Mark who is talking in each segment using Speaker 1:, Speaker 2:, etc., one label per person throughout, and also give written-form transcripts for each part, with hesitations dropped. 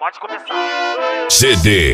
Speaker 1: Pode começar.
Speaker 2: CD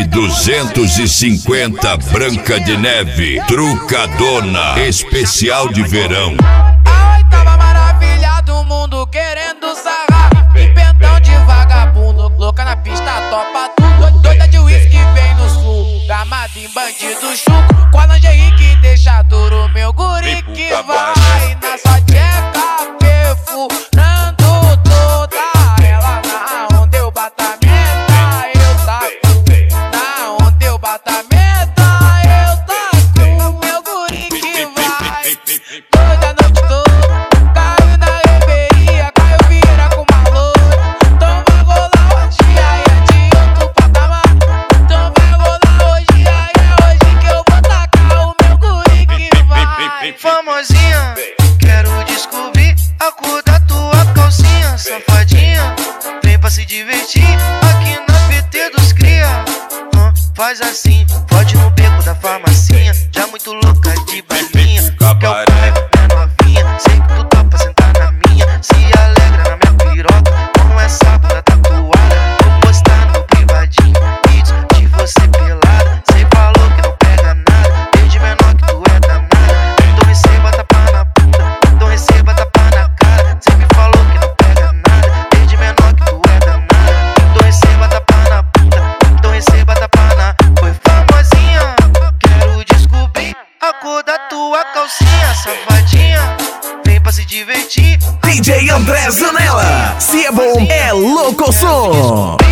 Speaker 2: F250 Branca de Neve, Trucadona, especial de verão.
Speaker 3: A oitava maravilha do mundo querendo sarrar. Pimpentão de vagabundo, louca na pista, topa tudo. Doida de uísque vem no sul, gamada em bandido chuco. Com a lingerie que deixa duro, meu guri que vai na sua tcheca, perfurando toda ela. Na onde eu bato a meta, eu taco. Na onde eu bato a meta, eu taco. Meu guri que vai toda noite toda. Caiu na reveria, caiu vira com uma loura. Então vai rolar hoje, aí é de outro patamar. Então vai rolar hoje, aí é hoje que eu vou tacar o meu guri que vai.
Speaker 4: Famosinha, quero descobrir a cor da tua calcinha. Safadinha, vem pra se divertir aqui na PT dos cria. Faz assim, pode no beco da farmacinha. Já muito louca de balinha, quer o pai, minha novinha. Sei que tu topa sentar na minha, se alegra na minha piroca com essa bunda tatuada. Vou postar no privadinho vídeos de você pelada. Cê falou que não pega nada, desde menor que tu é danada. Então receba tapa na bunda, então receba tapa na cara. Cê me falou que não pega nada, desde menor que tu é danada. Então receba tapa na bunda, então receba tapa na. Foi famosinha, quero descobrir a cor da tua calcinha. Safadinha, vem pra se divertir.
Speaker 5: DJ André Zanella, se é bom, é louco som.